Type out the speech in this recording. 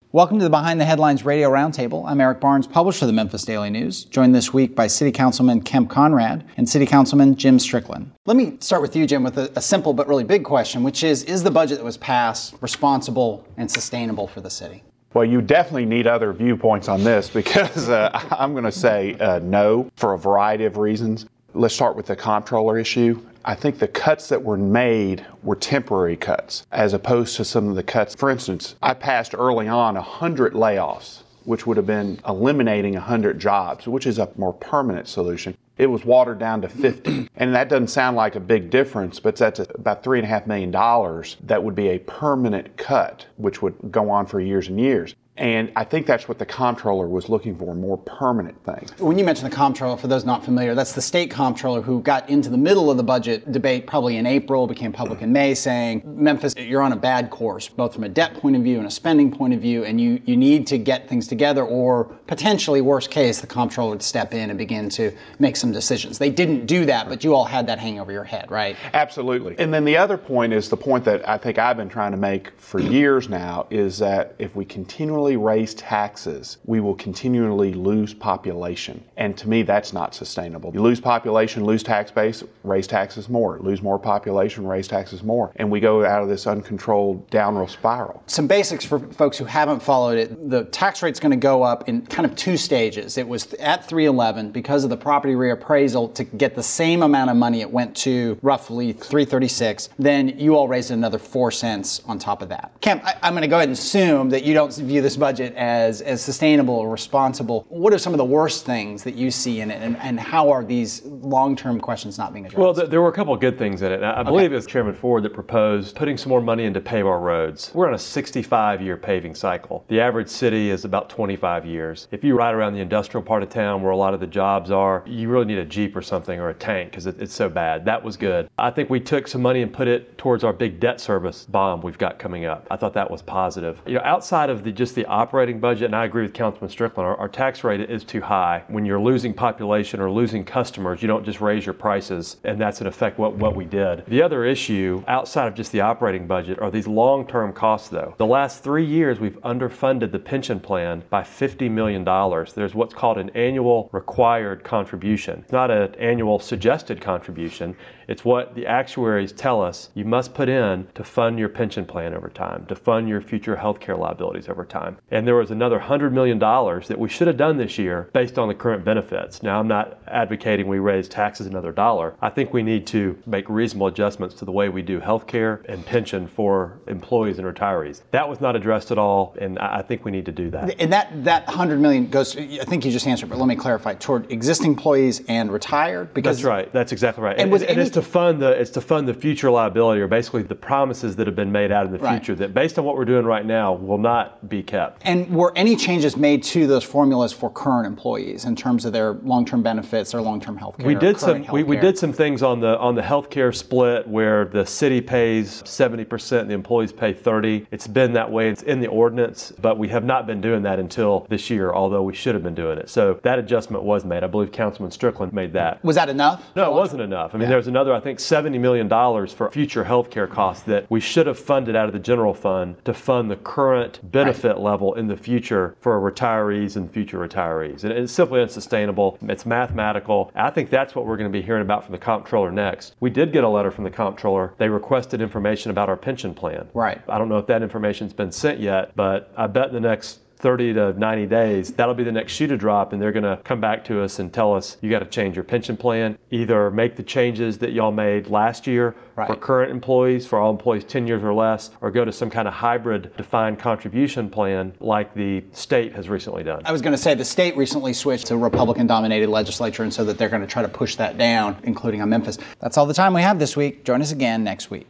Welcome to the Behind the Headlines Radio Roundtable. I'm Eric Barnes, publisher of the Memphis Daily News, joined this week by City Councilman Kemp Conrad and City Councilman Jim Strickland. Let me start with you, Jim, with a simple but really big question, which is the budget that was passed responsible and sustainable for the city? Well, you definitely need other viewpoints on this because I'm going to say no for a variety of reasons. Let's start with the comptroller issue. I think the cuts that were made were temporary cuts as opposed to some of the cuts. For instance, I passed early on 100 layoffs, which would have been eliminating 100 jobs, which is a more permanent solution. It was watered down to 50. And that doesn't sound like a big difference, but that's about $3.5 million that would be a permanent cut, which would go on for years and years. And I think that's what the comptroller was looking for, more permanent things. When you mention the comptroller, for those not familiar, that's the state comptroller who got into the middle of the budget debate probably in April, became public in May, saying, Memphis, you're on a bad course, both from a debt point of view and a spending point of view, and you need to get things together, or potentially, worst case, the comptroller would step in and begin to make some decisions. They didn't do that, but you all had that hanging over your head, right? Absolutely. And then the other point is the point that I think I've been trying to make for years now, is that if we continually raise taxes, we will continually lose population. And to me, that's not sustainable. You lose population, lose tax base, raise taxes more. Lose more population, raise taxes more. And we go out of this uncontrolled downward spiral. Some basics for folks who haven't followed it. The tax rate's going to go up in kind of two stages. It was at 311 because of the property reappraisal. To get the same amount of money, it went to roughly 336. Then you all raised another 4 cents on top of that. Kemp, I'm going to go ahead and assume that you don't view this budget as sustainable or responsible. What are some of the worst things that you see in it, and how are these long-term questions not being addressed? Well, there were a couple of good things in it. I believe it was Chairman Ford that proposed putting some more money into pave our roads. We're on a 65-year paving cycle. The average city is about 25 years. If you ride around the industrial part of town where a lot of the jobs are, you really need a Jeep or something, or a tank, because it's so bad. That was good. I think we took some money and put it towards our big debt service bond we've got coming up. I thought that was positive. Outside of just the operating budget, and I agree with Councilman Strickland, our tax rate is too high. When you're losing population or losing customers, you don't just raise your prices, and that's in effect what we did. The other issue, outside of just the operating budget, are these long-term costs, though. The last 3 years, we've underfunded the pension plan by $50 million. There's what's called an annual required contribution. It's not an annual suggested contribution. It's what the actuaries tell us you must put in to fund your pension plan over time, to fund your future health care liabilities over time. And there was another $100 million that we should have done this year based on the current benefits. Now, I'm not advocating we raise taxes another dollar. I think we need to make reasonable adjustments to the way we do health care and pension for employees and retirees. That was not addressed at all, and I think we need to do that. And that $100 million goes, I think you just answered, but let me clarify, toward existing employees and retired? Because that's right. That's exactly right. And it's to fund the future liability, or basically the promises that have been made out in the future that, based on what we're doing right now, will not be kept. And were any changes made to those formulas for current employees in terms of their long-term benefits, their long-term health care? We did some things on the health care split where the city pays 70% and the employees pay 30%. It's been that way. It's in the ordinance, but we have not been doing that until this year, although we should have been doing it. So that adjustment was made. I believe Councilman Strickland made that. Was that enough? No, it wasn't enough. I mean, there's another, I think, $70 million for future health care costs that we should have funded out of the general fund to fund the current benefit level in the future for retirees and future retirees. And it's simply unsustainable. It's mathematical. I think that's what we're going to be hearing about from the comptroller next. We did get a letter from the comptroller. They requested information about our pension plan. Right. I don't know if that information's been sent yet, but I bet in the next 30 to 90 days, that'll be the next shoe to drop, and they're going to come back to us and tell us, you got to change your pension plan, either make the changes that y'all made last year for current employees, for all employees 10 years or less, or go to some kind of hybrid defined contribution plan like the state has recently done. I was going to say the state recently switched to a Republican-dominated legislature, and so that they're going to try to push that down, including on Memphis. That's all the time we have this week. Join us again next week.